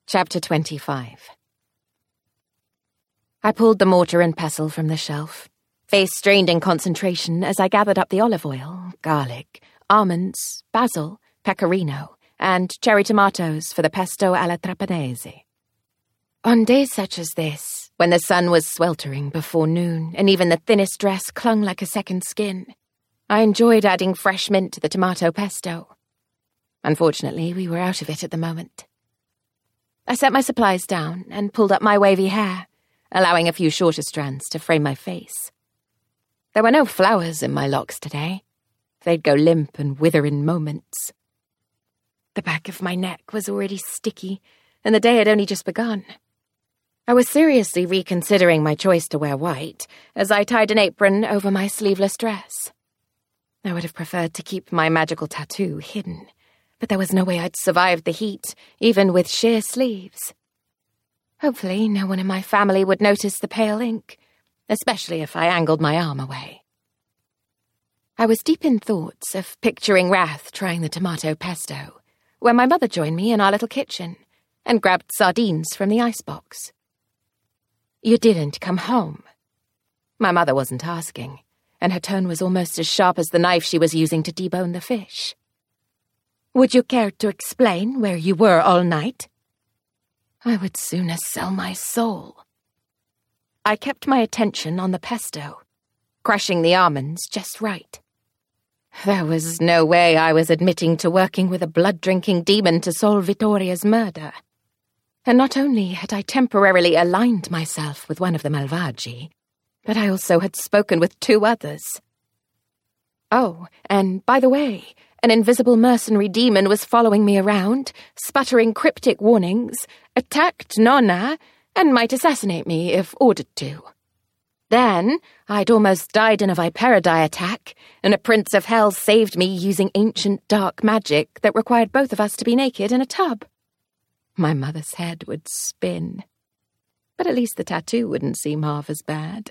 Chapter 25. I pulled the mortar and pestle from the shelf, face strained in concentration as I gathered up the olive oil, garlic, almonds, basil, pecorino, and cherry tomatoes for the pesto alla trapanese. On days such as this, when the sun was sweltering before noon and even the thinnest dress clung like a second skin, I enjoyed adding fresh mint to the tomato pesto. Unfortunately, we were out of it at the moment. I set my supplies down and pulled up my wavy hair, allowing a few shorter strands to frame my face. There were no flowers in my locks today. They'd go limp and wither in moments. The back of my neck was already sticky, and the day had only just begun. I was seriously reconsidering my choice to wear white as I tied an apron over my sleeveless dress. I would have preferred to keep my magical tattoo hidden, but there was no way I'd survive the heat, even with sheer sleeves. Hopefully, no one in my family would notice the pale ink, especially if I angled my arm away. I was deep in thoughts of picturing Wrath trying the tomato pesto, when my mother joined me in our little kitchen and grabbed sardines from the icebox. "You didn't come home?" My mother wasn't asking, and her tone was almost as sharp as the knife she was using to debone the fish. "Would you care to explain where you were all night?" I would sooner sell my soul. I kept my attention on the pesto, crushing the almonds just right. There was no way I was admitting to working with a blood-drinking demon to solve Vittoria's murder. And not only had I temporarily aligned myself with one of the Malvagi, but I also had spoken with two others. Oh, and by the way, an invisible mercenary demon was following me around, sputtering cryptic warnings, attacked Nonna, and might assassinate me if ordered to. Then, I'd almost died in a Viperidae attack, and a prince of hell saved me using ancient dark magic that required both of us to be naked in a tub. My mother's head would spin. But at least the tattoo wouldn't seem half as bad.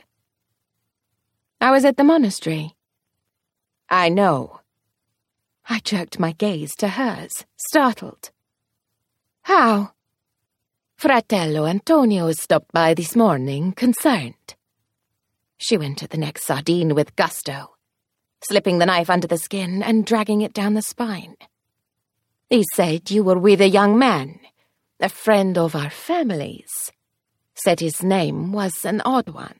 I was at the monastery. I know. I jerked my gaze to hers, startled. How? Fratello Antonio stopped by this morning, concerned. She went at the next sardine with gusto, slipping the knife under the skin and dragging it down the spine. He said you were with a young man, a friend of our family's. Said his name was an odd one.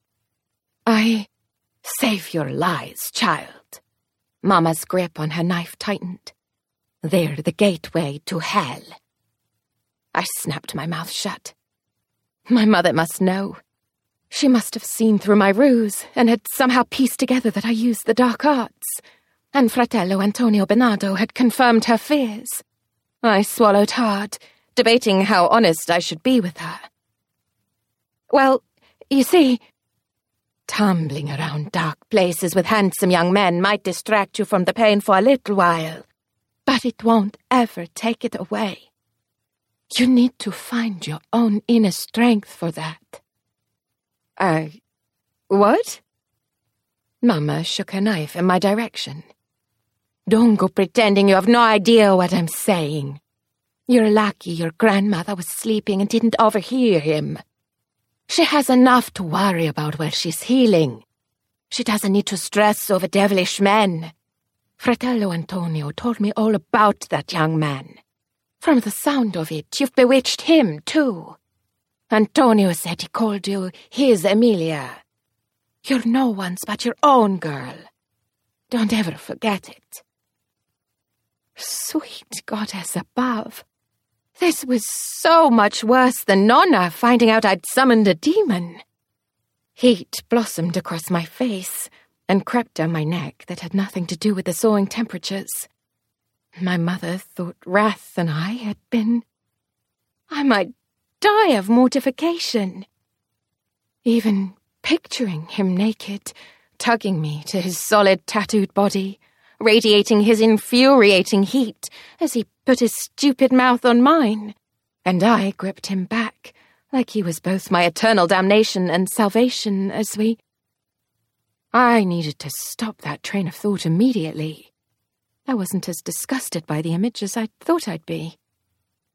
Save your lies, child. Mama's grip on her knife tightened. They're the gateway to hell. I snapped my mouth shut. My mother must know. She must have seen through my ruse and had somehow pieced together that I used the dark arts. And Fratello Antonio Bernardo had confirmed her fears. I swallowed hard, debating how honest I should be with her. Well, you see, tumbling around dark places with handsome young men might distract you from the pain for a little while, but it won't ever take it away. You need to find your own inner strength for that. What? Mama shook her knife in my direction. Don't go pretending you have no idea what I'm saying. You're lucky your grandmother was sleeping and didn't overhear him. She has enough to worry about while she's healing. She doesn't need to stress over devilish men. Fratello Antonio told me all about that young man. From the sound of it, you've bewitched him, too. Antonio said he called you his Emilia. You're no one's but your own girl. Don't ever forget it. Sweet goddess above. This was so much worse than Nonna finding out I'd summoned a demon. Heat blossomed across my face and crept down my neck that had nothing to do with the soaring temperatures. My mother thought Wrath and I had been... I might die of mortification. Even picturing him naked, tugging me to his solid tattooed body, radiating his infuriating heat as he put his stupid mouth on mine, and I gripped him back like he was both my eternal damnation and salvation as we... I needed to stop that train of thought immediately. I wasn't as disgusted by the image as I thought I'd be.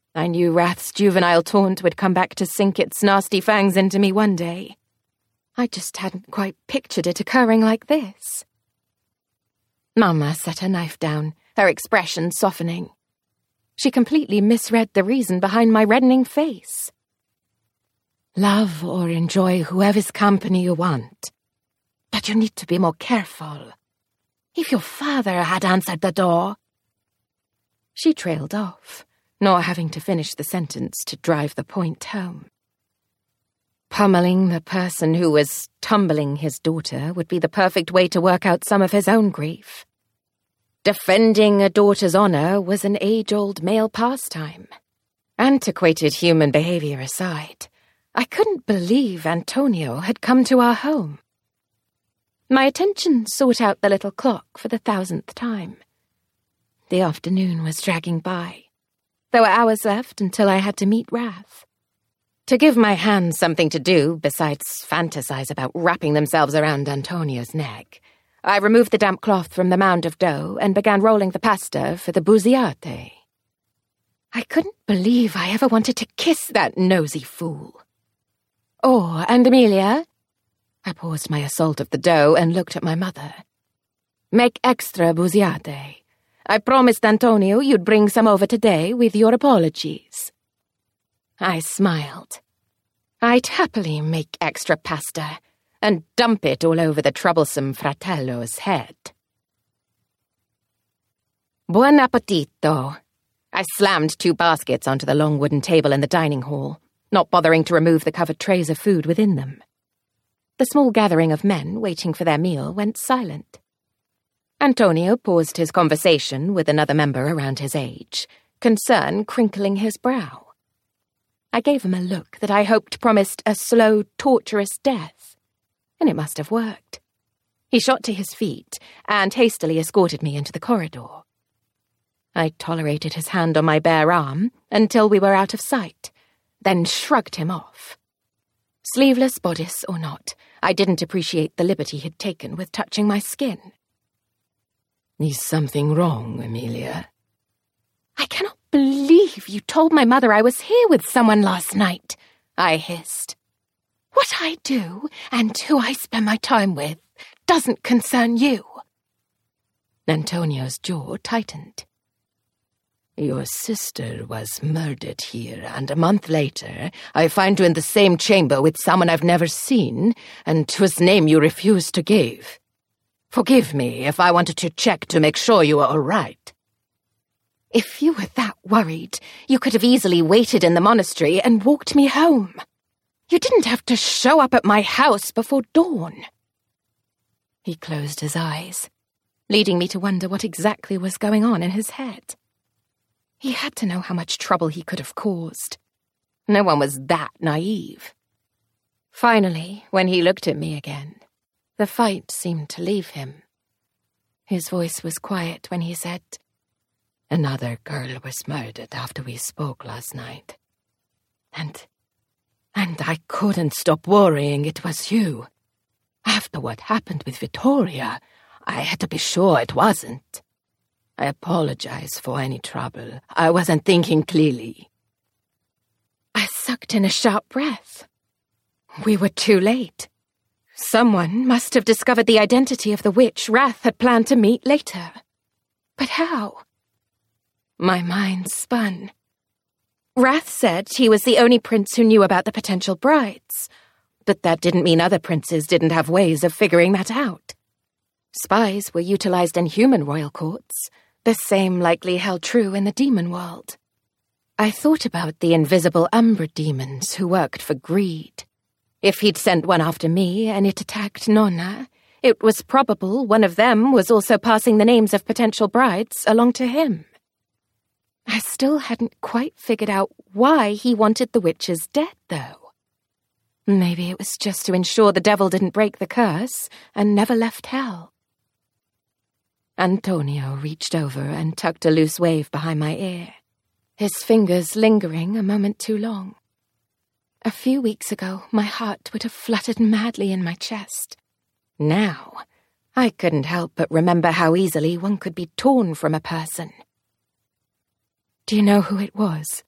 I knew Wrath's juvenile taunt would come back to sink its nasty fangs into me one day. I just hadn't quite pictured it occurring like this. Mama set her knife down, her expression softening. She completely misread the reason behind my reddening face. Love or enjoy whoever's company you want, but you need to be more careful. If your father had answered the door... She trailed off, not having to finish the sentence to drive the point home. Pummeling the person who was tumbling his daughter would be the perfect way to work out some of his own grief. Defending a daughter's honor was an age-old male pastime. Antiquated human behavior aside, I couldn't believe Antonio had come to our home. My attention sought out the little clock for the 1000th time. The afternoon was dragging by. There were hours left until I had to meet Wrath. To give my hands something to do besides fantasize about wrapping themselves around Antonio's neck, I removed the damp cloth from the mound of dough and began rolling the pasta for the buziate. I couldn't believe I ever wanted to kiss that nosy fool. Oh, and Amelia? I paused my assault of the dough and looked at my mother. Make extra buziate. I promised Antonio you'd bring some over today with your apologies. I smiled. I'd happily make extra pasta and dump it all over the troublesome fratello's head. Buon appetito. I slammed 2 baskets onto the long wooden table in the dining hall, not bothering to remove the covered trays of food within them. The small gathering of men waiting for their meal went silent. Antonio paused his conversation with another member around his age, concern crinkling his brow. I gave him a look that I hoped promised a slow, torturous death, and it must have worked. He shot to his feet and hastily escorted me into the corridor. I tolerated his hand on my bare arm until we were out of sight, then shrugged him off. Sleeveless bodice or not, I didn't appreciate the liberty he'd taken with touching my skin. Is something wrong, Amelia? I cannot believe you told my mother I was here with someone last night, I hissed. What I do and who I spend my time with doesn't concern you. Antonio's jaw tightened. Your sister was murdered here, and a month later I find you in the same chamber with someone I've never seen and whose name you refuse to give. Forgive me if I wanted to check to make sure you are all right. If you were that worried, you could have easily waited in the monastery and walked me home. You didn't have to show up at my house before dawn. He closed his eyes, leading me to wonder what exactly was going on in his head. He had to know how much trouble he could have caused. No one was that naive. Finally, when he looked at me again, the fight seemed to leave him. His voice was quiet when he said, Another girl was murdered after we spoke last night. And I couldn't stop worrying it was you. After what happened with Vittoria, I had to be sure it wasn't. I apologize for any trouble. I wasn't thinking clearly. I sucked in a sharp breath. We were too late. Someone must have discovered the identity of the witch Wrath had planned to meet later. But how? My mind spun. Wrath said he was the only prince who knew about the potential brides, but that didn't mean other princes didn't have ways of figuring that out. Spies were utilized in human royal courts. The same likely held true in the demon world. I thought about the invisible Umbra demons who worked for greed. If he'd sent one after me and it attacked Nonna, it was probable one of them was also passing the names of potential brides along to him. I still hadn't quite figured out why he wanted the witches dead, though. Maybe it was just to ensure the devil didn't break the curse and never left hell. Antonio reached over and tucked a loose wave behind my ear, his fingers lingering a moment too long. A few weeks ago, my heart would have fluttered madly in my chest. Now, I couldn't help but remember how easily one could be torn from a person. Do you know who it was?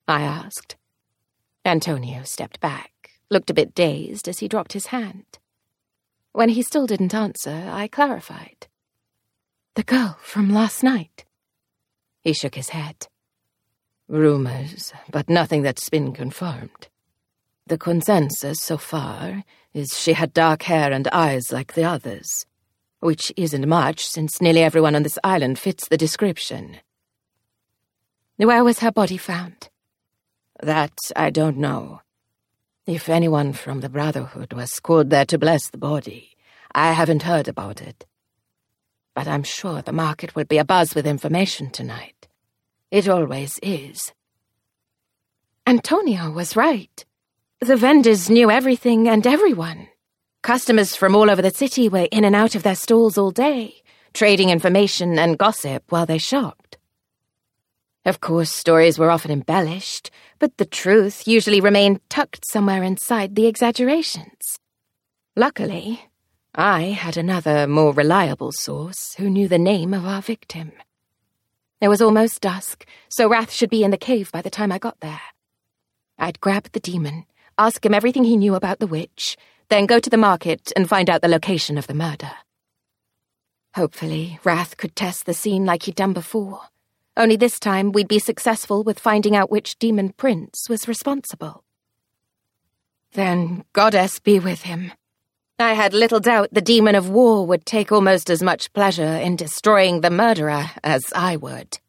I asked. Antonio stepped back, looked a bit dazed as he dropped his hand. When he still didn't answer, I clarified. The girl from last night. He shook his head. Rumors, but nothing that's been confirmed. The consensus so far is she had dark hair and eyes like the others, which isn't much since nearly everyone on this island fits the description. Where was her body found? That I don't know. If anyone from the Brotherhood was called there to bless the body, I haven't heard about it. But I'm sure the market will be abuzz with information tonight. It always is. Antonio was right. The vendors knew everything and everyone. Customers from all over the city were in and out of their stalls all day, trading information and gossip while they shopped. Of course, stories were often embellished, but the truth usually remained tucked somewhere inside the exaggerations. Luckily, I had another, more reliable source who knew the name of our victim. It was almost dusk, so Wrath should be in the cave by the time I got there. I'd grab the demon, ask him everything he knew about the witch, then go to the market and find out the location of the murder. Hopefully, Wrath could test the scene like he'd done before. Only this time we'd be successful with finding out which demon prince was responsible. Then Goddess be with him. I had little doubt the demon of war would take almost as much pleasure in destroying the murderer as I would.